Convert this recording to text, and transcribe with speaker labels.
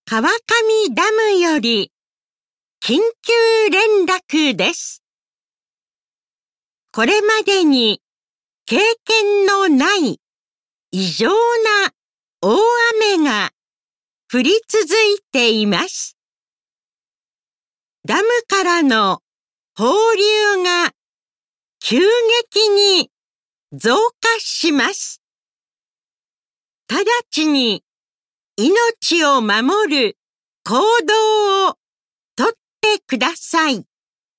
Speaker 1: 川上ダムより緊急連絡です。これまでに経験のない異常な大雨が降り続いています。ダムからの放流が急激に増加します。直ちに命を守る行動をとってください。